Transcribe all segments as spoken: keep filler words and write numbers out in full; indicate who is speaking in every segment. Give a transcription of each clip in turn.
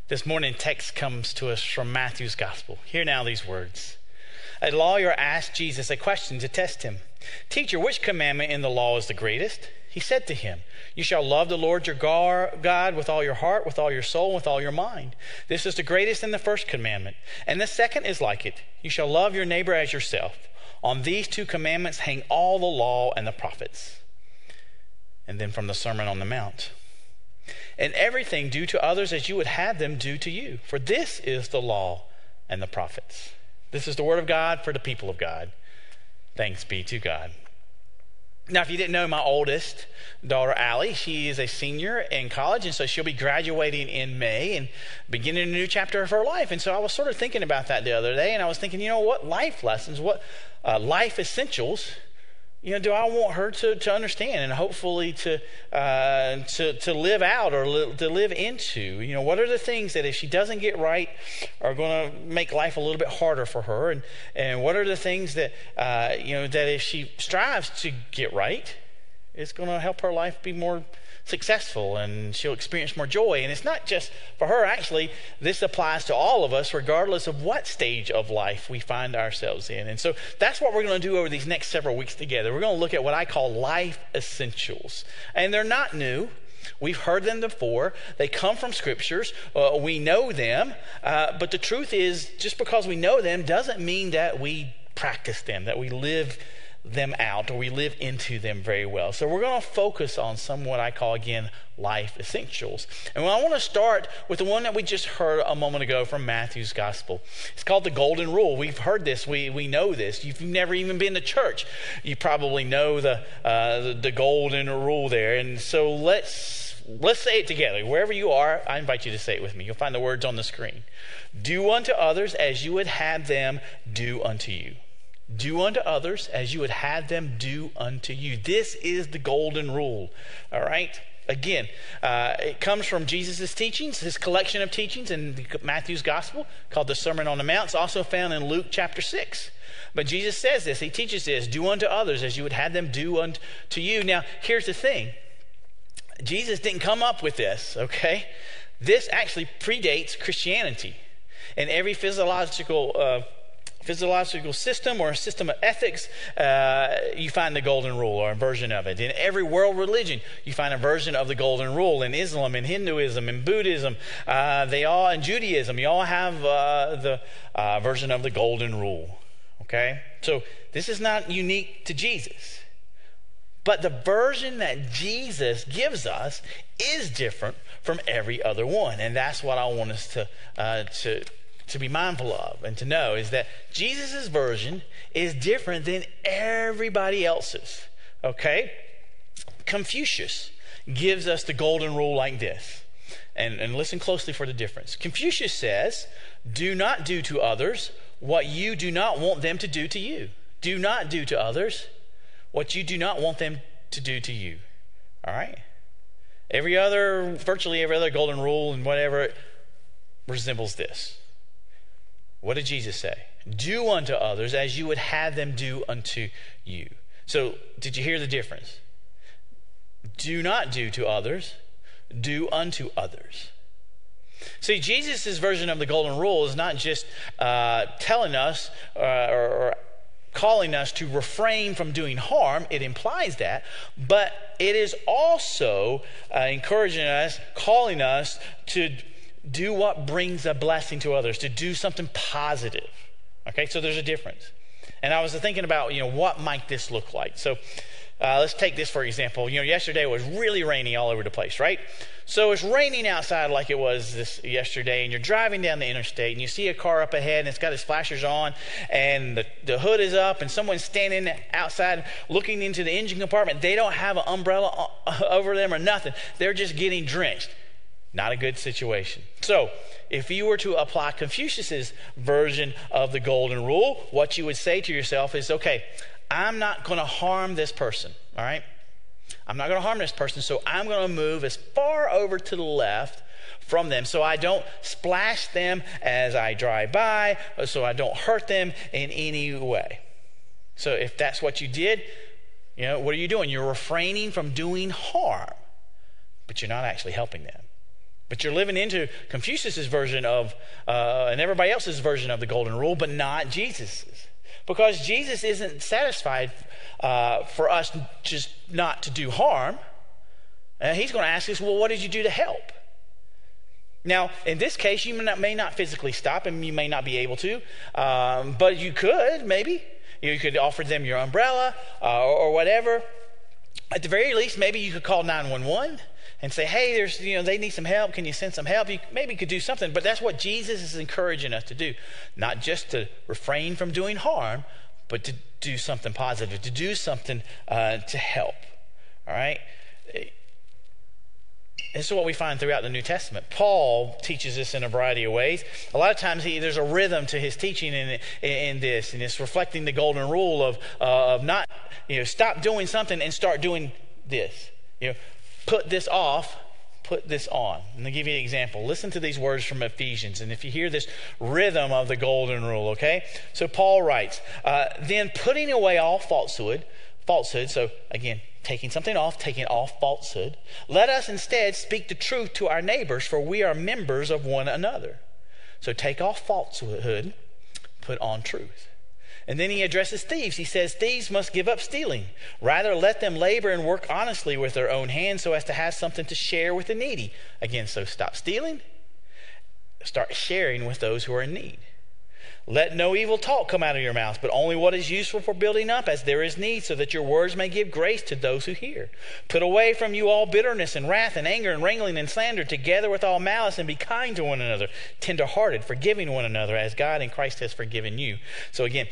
Speaker 1: This morning text comes to us from Matthew's gospel. Hear now these words. A lawyer asked Jesus a question to test him. Teacher, which commandment in the law is the greatest? He said to him, you shall love the Lord your God with all your heart, with all your soul, and with all your mind. This is the greatest and the first commandment. And the second is like it. You shall love your neighbor as yourself. On these two commandments hang all the law and the prophets. And then from the Sermon on the Mount. And everything do to others as you would have them do to you. For this is the law and the prophets. This is the word of God for the people of God. Thanks be to God. Now, if you didn't know my oldest daughter, Allie, she is a senior in college, and so she'll be graduating in May and beginning a new chapter of her life. And so I was sort of thinking about that the other day, and I was thinking, you know, what life lessons, what uh, life essentials, you know, do I want her to, to understand and hopefully to, uh, to to live out or li- to live into? You know, what are the things that if she doesn't get right are going to make life a little bit harder for her? And, and what are the things that, uh, you know, that if she strives to get right, it's going to help her life be more successful and she'll experience more joy. And it's not just for her, actually, this applies to all of us regardless of what stage of life we find ourselves in. And so that's what we're going to do over these next several weeks together. We're going to look at what I call life essentials. And they're not new. We've heard them before. They come from scriptures. Uh, we know them. Uh, but the truth is, just because we know them doesn't mean that we practice them, that we live them out or we live into them very well. So we're going to focus on some what I call, again, life essentials. And I want to start with the one that we just heard a moment ago from Matthew's gospel. It's called the Golden Rule. We've heard this. We we know this. If you've never even been to church, you probably know the uh, the, the Golden Rule there. And so let's let's say it together. Wherever you are, I invite you to say it with me. You'll find the words on the screen. Do unto others as you would have them do unto you. Do unto others as you would have them do unto you. This is the golden rule. All right? Again, uh, it comes from Jesus' teachings, his collection of teachings in the, Matthew's gospel called the Sermon on the Mount. It's also found in Luke chapter six. But Jesus says this. He teaches this. Do unto others as you would have them do unto you. Now, here's the thing. Jesus didn't come up with this, okay? This actually predates Christianity. And every physiological uh physiological system or a system of ethics, uh, you find the golden rule or a version of it. In every world religion, you find a version of the golden rule. In Islam, in Hinduism, in Buddhism, uh, they all, in Judaism, you all have uh, the uh, version of the golden rule. Okay? So this is not unique to Jesus. But the version that Jesus gives us is different from every other one. And that's what I want us to uh, to to be mindful of and to know is that Jesus' version is different than everybody else's. Okay? Confucius gives us the golden rule like this. And, and listen closely for the difference. Confucius says, do not do to others what you do not want them to do to you. Do not do to others what you do not want them to do to you. All right? Every other, virtually every other golden rule and whatever resembles this. What did Jesus say? Do unto others as you would have them do unto you. So, did you hear the difference? Do not do to others, do unto others. See, Jesus' version of the golden rule is not just uh, telling us uh, or, or calling us to refrain from doing harm. It implies that. But it is also uh, encouraging us, calling us to do what brings a blessing to others, to do something positive. Okay, so there's a difference. And I was thinking about, you know, what might this look like? So uh, let's take this for example. You know, yesterday it was really rainy all over the place, right? So it's raining outside like it was this yesterday, and you're driving down the interstate, and you see a car up ahead, and it's got its flashers on, and the, the hood is up, and someone's standing outside looking into the engine compartment. They don't have an umbrella over them or nothing. They're just getting drenched. Not a good situation. So, if you were to apply Confucius's version of the golden rule, what you would say to yourself is, okay, I'm not going to harm this person, all right? I'm not going to harm this person, so I'm going to move as far over to the left from them so I don't splash them as I drive by, or so I don't hurt them in any way. So, if that's what you did, you know, what are you doing? You're refraining from doing harm, but you're not actually helping them. But you're living into Confucius's version of, uh, and everybody else's version of the golden rule, but not Jesus's. Because Jesus isn't satisfied uh, for us just not to do harm. Uh, he's going to ask us, well, what did you do to help? Now, in this case, you may not, may not physically stop, and you may not be able to, um, but you could, maybe. You could offer them your umbrella uh, or, or whatever. At the very least, maybe you could call nine one one and say, hey, there's, you know, they need some help. Can you send some help? You maybe could do something, but that's what Jesus is encouraging us to do. Not just to refrain from doing harm, but to do something positive, to do something uh, to help. All right? This is what we find throughout the New Testament. Paul teaches this in a variety of ways. A lot of times he, there's a rhythm to his teaching in, in this, and it's reflecting the golden rule of, uh, of not, you know, stop doing something and start doing this. You know, put this off, put this on. And I'll give you an example. Listen to these words from Ephesians, and if you hear this rhythm of the golden rule, okay? So Paul writes, uh, then putting away all falsehood, falsehood, so again, taking something off, taking off falsehood. Let us instead speak the truth to our neighbors, for we are members of one another. So take off falsehood, put on truth. And then he addresses thieves. He says, thieves must give up stealing. Rather, let them labor and work honestly with their own hands so as to have something to share with the needy. Again, so stop stealing. Start sharing with those who are in need. Let no evil talk come out of your mouth, but only what is useful for building up as there is need, so that your words may give grace to those who hear. Put away from you all bitterness and wrath and anger and wrangling and slander, together with all malice, and be kind to one another, tender-hearted, forgiving one another, as God in Christ has forgiven you. So again,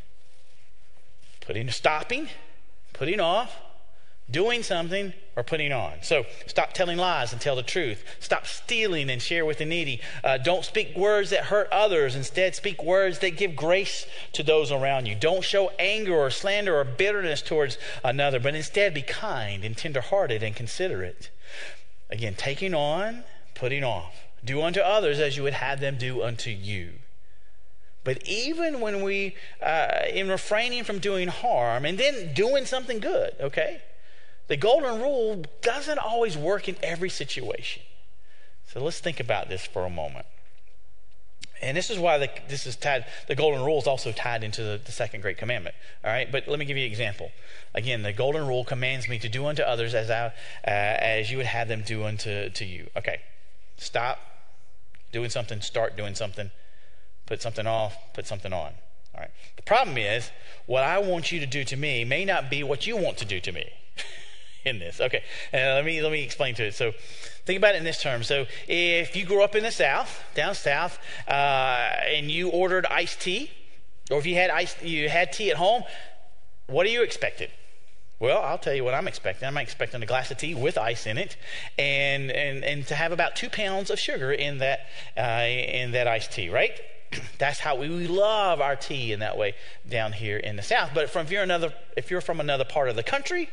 Speaker 1: putting, stopping, putting off, doing something, or putting on. So stop telling lies and tell the truth. Stop stealing and share with the needy. Uh, don't speak words that hurt others. Instead, speak words that give grace to those around you. Don't show anger or slander or bitterness towards another, but instead be kind and tenderhearted and considerate. Again, taking on, putting off. Do unto others as you would have them do unto you. But even when we, uh, in refraining from doing harm and then doing something good, okay? The golden rule doesn't always work in every situation. So let's think about this for a moment. And this is why the, this is tied, the golden rule is also tied into the, the second great commandment. All right, but let me give you an example. Again, the golden rule commands me to do unto others as I, uh, as you would have them do unto to you. Okay, stop doing something, start doing something, put something off, put something on. All right. The problem is, what I want you to do to me may not be what you want to do to me. In this, okay, uh, let me let me explain to it. So, think about it in this term. So, if you grew up in the South, down south, uh, and you ordered iced tea, or if you had ice, you had tea at home, what are you expecting? Well, I'll tell you what I'm expecting. I'm expecting a glass of tea with ice in it, and and and to have about two pounds of sugar in that uh, in that iced tea, right? That's how we, we love our tea in that way down here in the South. But from if you're another, if you're from another part of the country.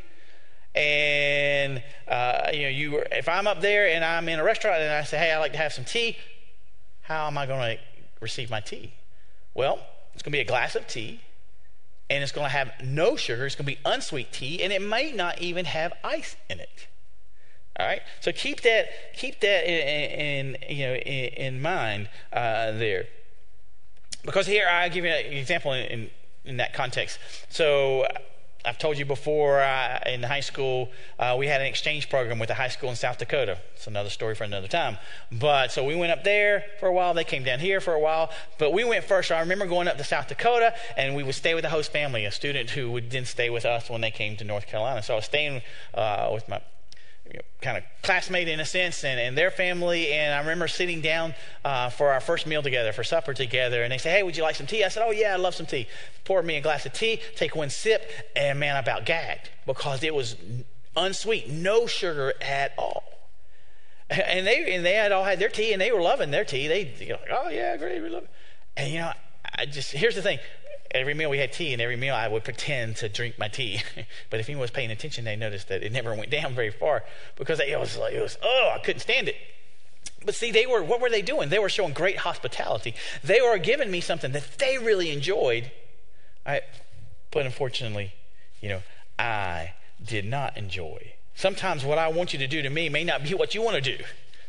Speaker 1: And uh, you know, you if I'm up there and I'm in a restaurant and I say, hey, I'd like to have some tea, how am I going to receive my tea? Well, it's going to be a glass of tea, and it's going to have no sugar. It's going to be unsweet tea, and it may not even have ice in it. All right, so keep that keep that in, in you know in, in mind uh, there, because here I'll give you an example in, in, in that context. So. I've told you before, uh, in high school, uh, we had an exchange program with a high school in South Dakota. It's another story for another time. But so we went up there for a while. They came down here for a while. But we went first. So I remember going up to South Dakota, and we would stay with the host family, a student who would then stay with us when they came to North Carolina. So I was staying uh, with my you know, kind of classmate in a sense, and, and their family. And I remember sitting down uh, for our first meal together, for supper together. And they say, hey, would you like some tea? I said, oh, yeah, I love some tea. Poured me a glass of tea, take one sip, and man, I about gagged because it was unsweet, no sugar at all. And they and they had all had their tea, and they were loving their tea. They you know, like, oh yeah, great, we love it. And you know, I just here's the thing. Every meal we had tea, and every meal I would pretend to drink my tea. But if anyone was paying attention, they noticed that it never went down very far because it was like, it was, oh, I couldn't stand it. But see, they were, what were they doing? They were showing great hospitality. They were giving me something that they really enjoyed. I, but unfortunately, you know, I did not enjoy. Sometimes what I want you to do to me may not be what you want to do.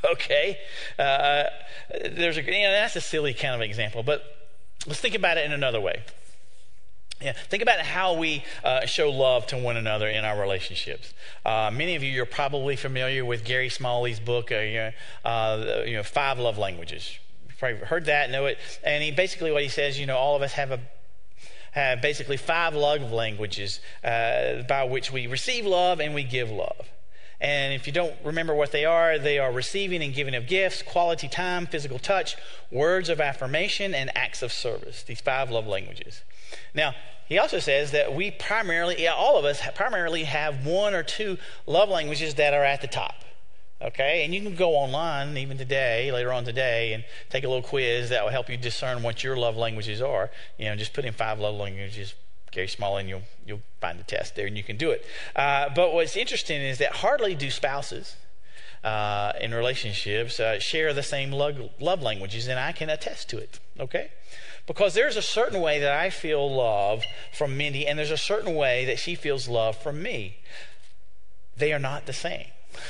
Speaker 1: Okay, uh, there's a, you know, that's a silly kind of example, but let's think about it in another way. Yeah, think about how we uh, show love to one another in our relationships. Uh, many of you are probably familiar with Gary Smalley's book, uh, you, know, uh, you know, Five Love Languages. You've probably heard that, know it. And he basically what he says, you know, all of us have a have basically five love languages uh, by which we receive love and we give love. And if you don't remember what they are, they are receiving and giving of gifts, quality time, physical touch, words of affirmation, and acts of service. These five love languages. Now, he also says that we primarily, yeah, all of us primarily have one or two love languages that are at the top. Okay? And you can go online even today, later on today, and take a little quiz that will help you discern what your love languages are. You know, just put in five love languages, Gary Smalley, and you'll you'll find the test there, and you can do it. Uh, but what's interesting is that hardly do spouses uh, in relationships uh, share the same love, love languages, and I can attest to it. Okay, because there's a certain way that I feel love from Mindy, and there's a certain way that she feels love from me. They are not the same.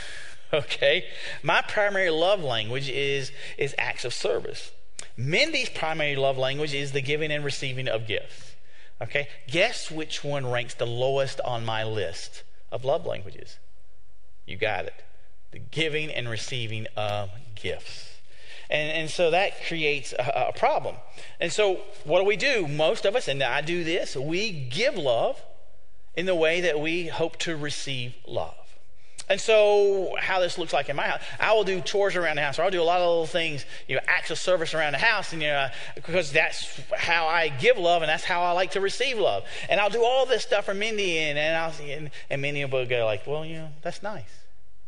Speaker 1: Okay, my primary love language is is acts of service. Mindy's primary love language is the giving and receiving of gifts. Okay, guess which one ranks the lowest on my list of love languages? You got it. The giving and receiving of gifts. And, and so that creates a, a problem. And so what do we do? Most of us, and I do this, we give love in the way that we hope to receive love. And so how this looks like in my house, I will do chores around the house, or I'll do a lot of little things, you know, acts of service around the house, and you know, because that's how I give love, and that's how I like to receive love. And I'll do all this stuff for Mindy, and and, I'll, and, and Mindy will go like, well, you know, that's nice,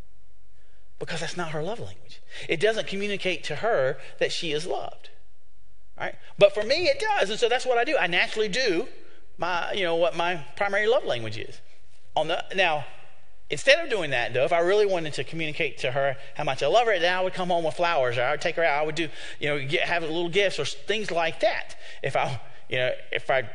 Speaker 1: because that's not her love language. It doesn't communicate to her that she is loved, right? But for me, it does, and so that's what I do. I naturally do my, you know, what my primary love language is. On the now. Instead of doing that, though, if I really wanted to communicate to her how much I love her, then I would come home with flowers, or I would take her out. I would do, you know, get, have little gifts or things like that. If I, you know, if I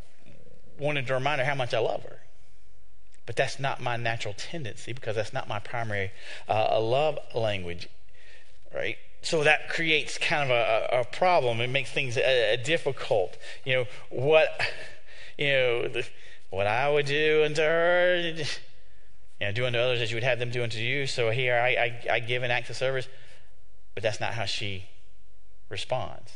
Speaker 1: wanted to remind her how much I love her, but that's not my natural tendency because that's not my primary uh, love language, right? So that creates kind of a, a problem. It makes things uh, difficult. You know what, you know, the, what I would do unto her. You know, do unto others as you would have them do unto you. So here I, I, I give an act of service, but that's not how she responds.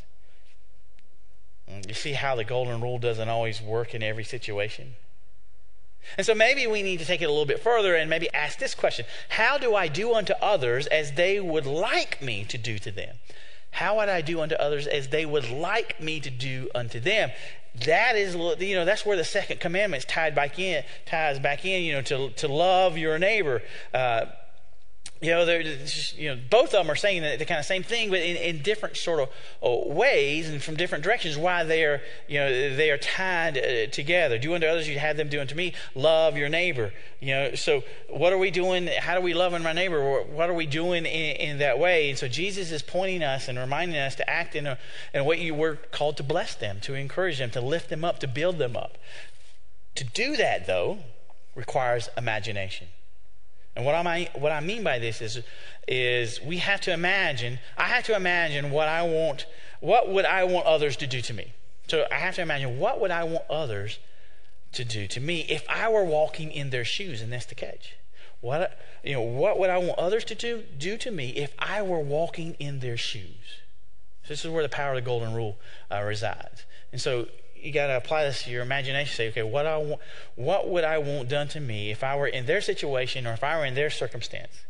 Speaker 1: You see how the golden rule doesn't always work in every situation? And so maybe we need to take it a little bit further and maybe ask this question. How do I do unto others as they would like me to do to them? How would I do unto others as they would like me to do unto them? That is, you know, that's where the second commandment is tied back in, ties back in, you know, to to love your neighbor. Uh, you know, they're just, you know, both of them are saying the, the kind of same thing, but in, in different sort of uh, ways and from different directions. Why they are, you know, they are tied uh, together. Do unto others, you have them do unto me. Love your neighbor. You know, so what are we doing? How do we love my neighbor? What are we doing in, in that way? And so Jesus is pointing us and reminding us to act in a, in a way you were called to bless them, to encourage them, to lift them up, to build them up. To do that, though, requires imagination. And what I what I mean by this is, is we have to imagine. I have to imagine what I want. What would I want others to do to me? So I have to imagine what would I want others to do to me if I were walking in their shoes, and that's the catch. What you know? What would I want others to do do to me if I were walking in their shoes? So this is where the power of the golden rule uh, resides. And so you got to apply this to your imagination. Say, okay, what I want, what would I want done to me if I were in their situation or if I were in their circumstance?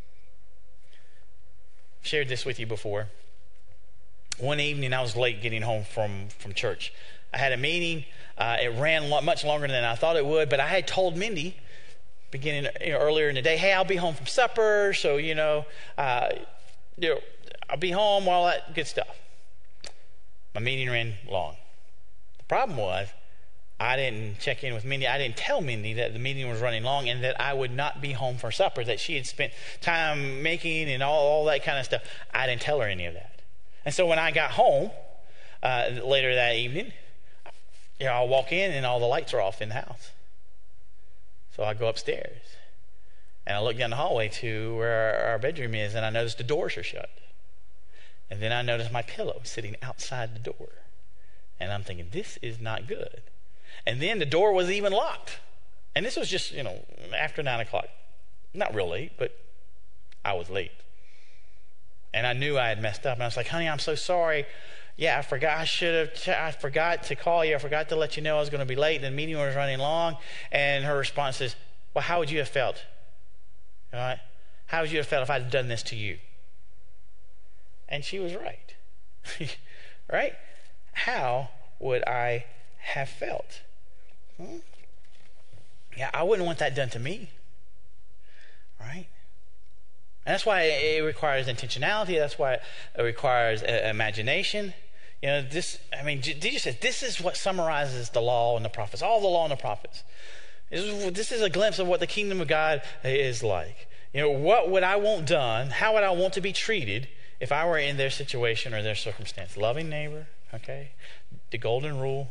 Speaker 1: I've shared this with you before. One evening, I was late getting home from, from church. I had a meeting. Uh, it ran lo- much longer than I thought it would, but I had told Mindy beginning you know, earlier in the day, hey, I'll be home from supper, so, you know, uh, you know, I'll be home, all that good stuff. My meeting ran long. The problem was I didn't check in with Mindy. I didn't tell Mindy that the meeting was running long and that I would not be home for supper, that she had spent time making and all, all that kind of stuff. I didn't tell her any of that. And so when I got home uh, later that evening, you know, I'll walk in and all the lights are off in the house. So I go upstairs. And I look down the hallway to where our, our bedroom is, and I notice the doors are shut. And then I notice my pillow sitting outside the door. And I'm thinking, this is not good. And then the door was even locked. And this was just, you know, after nine o'clock. Not real late, but I was late. And I knew I had messed up. And I was like, honey, I'm so sorry. Yeah, I forgot. I should have. I forgot to call you. I forgot to let you know I was going to be late. And the meeting was running long. And her response is, well, how would you have felt? All right? How would you have felt if I had done this to you? And she was right. Right? How would I have felt? Hmm? Yeah, I wouldn't want that done to me. Right? And that's why it requires intentionality. That's why it requires uh, imagination. You know, this, I mean, Jesus said, this is what summarizes the law and the prophets, all the law and the prophets. This is, this is a glimpse of what the kingdom of God is like. You know, what would I want done? How would I want to be treated if I were in their situation or their circumstance? Loving neighbor, okay? The golden rule.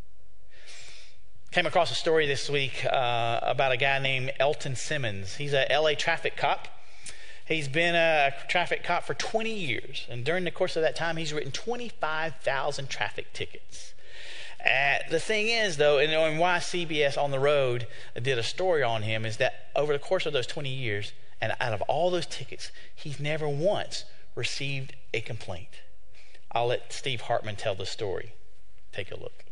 Speaker 1: Came across a story this week uh, about a guy named Elton Simmons. He's a L A traffic cop. He's been a traffic cop for twenty years. And during the course of that time, he's written twenty-five thousand traffic tickets. Uh, the thing is, though, and, and why C B S On the Road did a story on him is that over the course of those twenty years, and out of all those tickets, he's never once received a complaint. I'll let Steve Hartman tell the story. Take a look.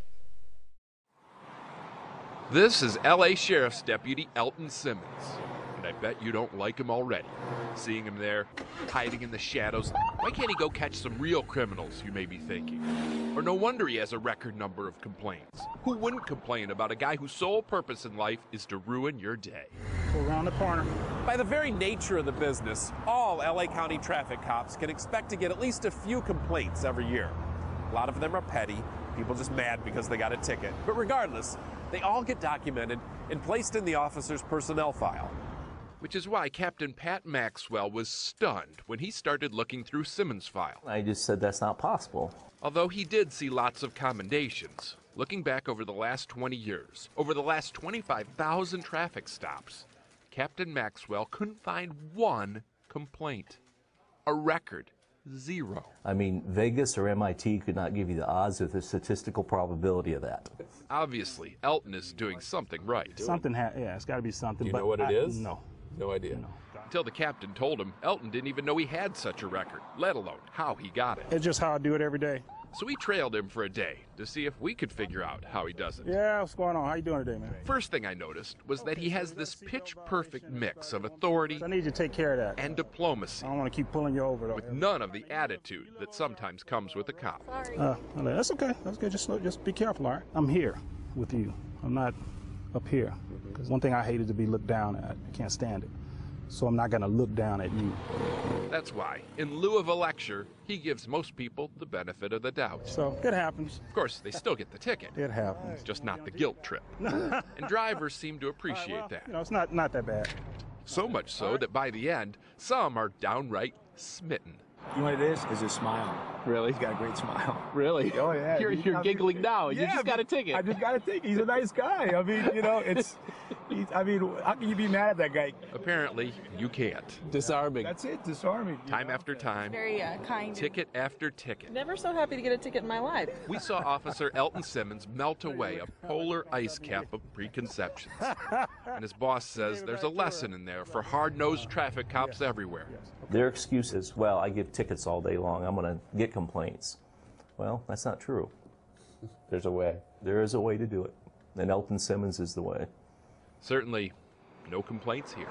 Speaker 2: This is L A Sheriff's Deputy Elton Simmons, and I bet you don't like him already. Seeing him there, hiding in the shadows, why can't he go catch some real criminals, you may be thinking? Or no wonder he has a record number of complaints. Who wouldn't complain about a guy whose sole purpose in life is to ruin your day?
Speaker 3: Go around the corner.
Speaker 4: By the very nature of the business, all L A County traffic cops can expect to get at least a few complaints every year. A lot of them are petty, people just mad because they got a ticket. But regardless, they all get documented and placed in the officer's personnel file.
Speaker 2: Which is why Captain Pat Maxwell was stunned when he started looking through Simmons' file.
Speaker 5: I just said that's not possible.
Speaker 2: Although he did see lots of commendations. Looking back over the last twenty years, over the last twenty-five thousand traffic stops, Captain Maxwell couldn't find one complaint. A record. Zero.
Speaker 5: I mean, Vegas or M I T could not give you the odds or the statistical probability of that.
Speaker 2: Obviously, Elton is doing something right.
Speaker 3: Something, ha- yeah, it's got to be something.
Speaker 6: Do you
Speaker 3: but
Speaker 6: know what it
Speaker 3: I,
Speaker 6: is?
Speaker 3: No.
Speaker 6: No idea.
Speaker 3: No.
Speaker 2: Until the captain told him, Elton didn't even know he had such a record, let alone how he got it.
Speaker 3: It's just how I do it every day.
Speaker 2: So we trailed him for a day to see if we could figure out how he does it.
Speaker 3: Yeah, what's going on? How you doing today, man?
Speaker 2: First thing I noticed was that he has this pitch-perfect mix of authority
Speaker 3: I need you to take care of that.
Speaker 2: and diplomacy,
Speaker 3: I don't want to keep pulling you over, though.
Speaker 2: with none of the attitude that sometimes comes with a cop.
Speaker 3: Uh, that's okay. That's good. Just, just be careful, all right? I'm here with you. I'm not up here. Because one thing I hate is to be looked down at. I can't stand it. So I'm not going to look down at you.
Speaker 2: That's why, in lieu of a lecture, he gives most people the benefit of the doubt.
Speaker 3: So it happens.
Speaker 2: Of course, they still get the ticket,
Speaker 3: It happens.
Speaker 2: just not the guilt trip. And drivers seem to appreciate
Speaker 3: Well,
Speaker 2: that.
Speaker 3: You know, it's not, not that bad.
Speaker 2: So much so that by the end, some are downright smitten.
Speaker 7: You know what it is? Is his smile.
Speaker 6: Really?
Speaker 7: He's got a great smile.
Speaker 6: Really?
Speaker 7: Oh, yeah.
Speaker 6: You're,
Speaker 7: He-
Speaker 6: you're
Speaker 7: I mean,
Speaker 6: giggling now. You
Speaker 7: yeah,
Speaker 6: just got a ticket.
Speaker 7: I just got a ticket. He's a nice guy. I mean, you know, it's, he's, I mean, how can you be mad at that guy?
Speaker 2: Apparently, you can't.
Speaker 6: Disarming.
Speaker 7: That's it, disarming. you
Speaker 2: Time
Speaker 7: know?
Speaker 2: after time,
Speaker 8: Very uh, kind.
Speaker 2: ticket after ticket.
Speaker 8: Never so happy to get a ticket in my life.
Speaker 2: We saw Officer Elton Simmons melt away a polar ice cap of preconceptions. And his boss says there's a lesson in there for hard-nosed traffic cops everywhere.
Speaker 5: Their excuse is, well, I give tickets all day long. I'm going to get complaints. Well, that's not true.
Speaker 6: There's a way.
Speaker 5: There is a way to do it. And Elton Simmons is the way.
Speaker 2: Certainly, no complaints here.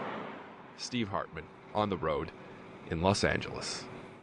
Speaker 2: Steve Hartman, On the Road, in Los Angeles.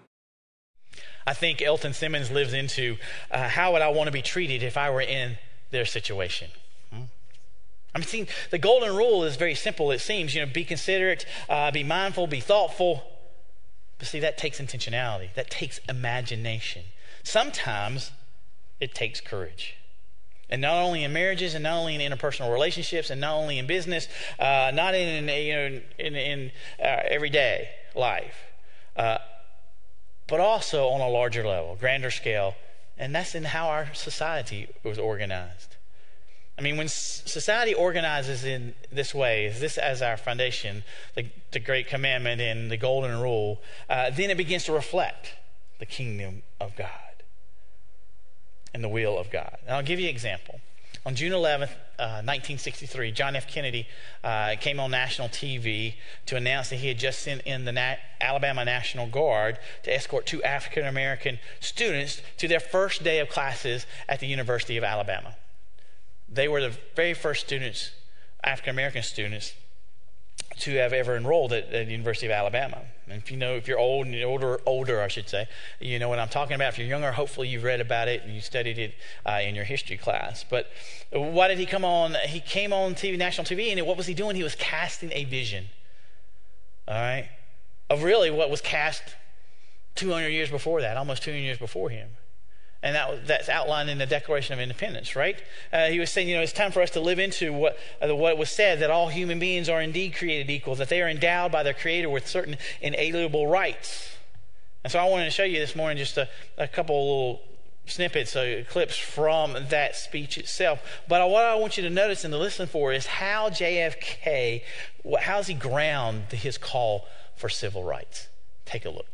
Speaker 1: I think Elton Simmons lives into uh, how would I want to be treated if I were in their situation. Hmm? I mean, see, the golden rule is very simple, it seems. You know, be considerate, uh, be mindful, be thoughtful. But see, that takes intentionality. That takes imagination. Sometimes it takes courage. And not only in marriages, and not only in interpersonal relationships, and not only in business, uh, not in you know in, in uh, everyday life, uh, but also on a larger level, grander scale, and that's in how our society was organized. I mean, when society organizes in this way, is this as our foundation, the, the Great Commandment and the Golden Rule, uh, then it begins to reflect the kingdom of God and the will of God. And I'll give you an example. On June eleventh, uh, nineteen sixty-three, John F. Kennedy uh, came on national T V to announce that he had just sent in the Na- Alabama National Guard to escort two African-American students to their first day of classes at the University of Alabama. They were the very first students, African-American students, to have ever enrolled at, at the University of Alabama. And if you know, if you're old and older, older, I should say, you know what I'm talking about. If you're younger, hopefully you've read about it and you studied it uh, in your history class. But why did he come on? He came on T V, national T V, and what was he doing? He was casting a vision, all right, of really what was cast two hundred years before that, almost two hundred years before him. And that, that's outlined in the Declaration of Independence, right? Uh, he was saying, you know, it's time for us to live into what, uh, what was said, that all human beings are indeed created equal, that they are endowed by their Creator with certain inalienable rights. And so I wanted to show you this morning just a, a couple little snippets, uh, clips from that speech itself. But what I want you to notice and to listen for is how J F K, how does he ground his call for civil rights? Take a look.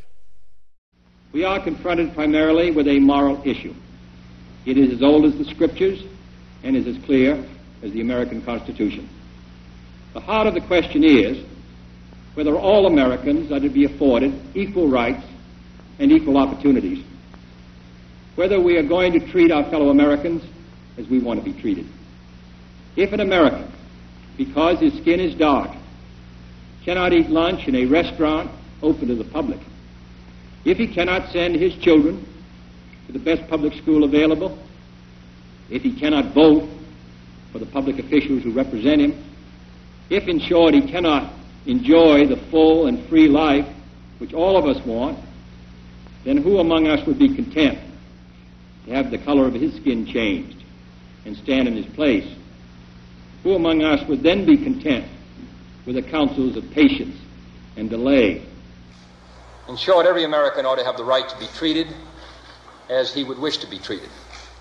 Speaker 9: We are confronted primarily with a moral issue. It is as old as the Scriptures and is as clear as the American Constitution. The heart of the question is whether all Americans are to be afforded equal rights and equal opportunities, whether we are going to treat our fellow Americans as we want to be treated. If an American, because his skin is dark, cannot eat lunch in a restaurant open to the public, if he cannot send his children to the best public school available, if he cannot vote for the public officials who represent him, if, in short, he cannot enjoy the full and free life which all of us want, then who among us would be content to have the color of his skin changed and stand in his place? Who among us would then be content with the counsels of patience and delay?
Speaker 10: In short, every American ought to have the right to be treated as he would wish to be treated.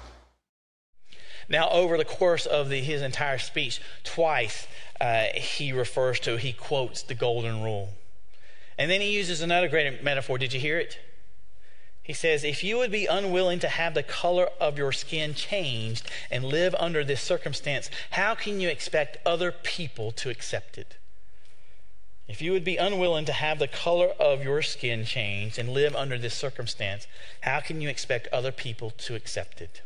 Speaker 1: Now, over the course of the, his entire speech, twice uh, he refers to, he quotes the Golden Rule. And then he uses another great metaphor. Did you hear it? He says, if you would be unwilling to have the color of your skin changed and live under this circumstance, how can you expect other people to accept it? If you would be unwilling to have the color of your skin changed and live under this circumstance, how can you expect other people to accept it?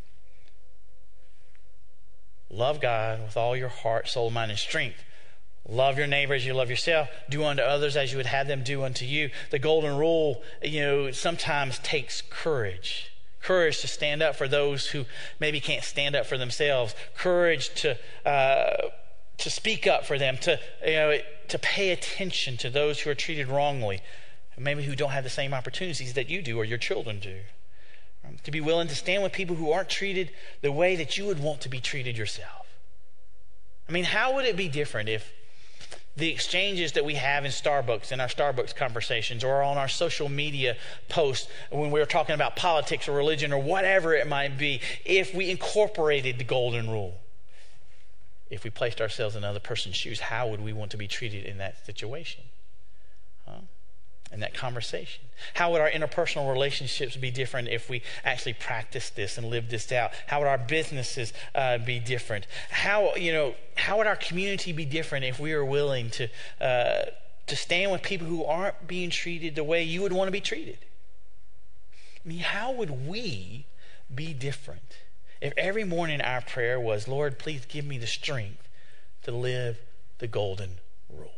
Speaker 1: Love God with all your heart, soul, mind, and strength. Love your neighbor as you love yourself. Do unto others as you would have them do unto you. The Golden Rule, you know, sometimes takes courage. Courage to stand up for those who maybe can't stand up for themselves. Courage to uh, to speak up for them. To you know. to pay attention to those who are treated wrongly, maybe who don't have the same opportunities that you do or your children do. Um, to be willing to stand with people who aren't treated the way that you would want to be treated yourself. I mean, how would it be different if the exchanges that we have in Starbucks, in our Starbucks conversations, or on our social media posts when we're talking about politics or religion or whatever it might be, if we incorporated the Golden Rule? If we placed ourselves in another person's shoes, how would we want to be treated in that situation? Huh? In that conversation? How would our interpersonal relationships be different if we actually practiced this and lived this out? How would our businesses uh, be different? How, you know, how would our community be different if we were willing to uh, to stand with people who aren't being treated the way you would want to be treated? I mean, how would we be different if every morning our prayer was, Lord, please give me the strength to live the Golden Rule?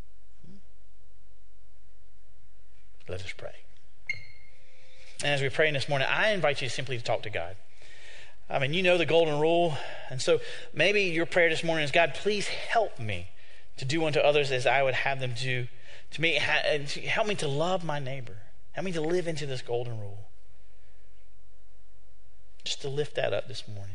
Speaker 1: Let us pray. And as we pray this morning, I invite you simply to talk to God. I mean, you know the Golden Rule. And so maybe your prayer this morning is, God, please help me to do unto others as I would have them do to me. Help me to love my neighbor. Help me to live into this Golden Rule. Just to lift that up this morning.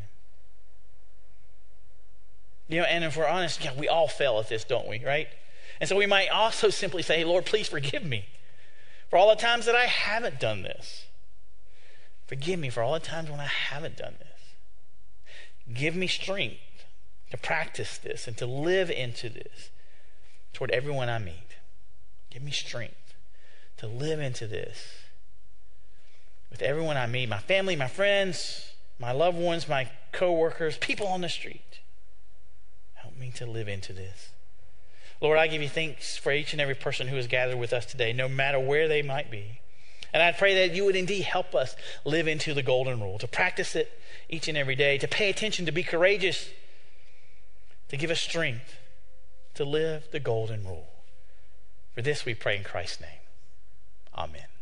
Speaker 1: You know, and if we're honest, yeah, we all fail at this, don't we, right? And so we might also simply say, hey, Lord, please forgive me for all the times that I haven't done this. Forgive me for all the times when I haven't done this. Give me strength to practice this and to live into this toward everyone I meet. Give me strength to live into this with everyone I meet, my family, my friends, my loved ones, my co-workers, people on the street. Help me to live into this. Lord, I give you thanks for each and every person who is gathered with us today, no matter where they might be. And I pray that you would indeed help us live into the golden rule, to practice it each and every day, to pay attention, to be courageous, to give us strength to live the golden rule. For this we pray in Christ's name. Amen.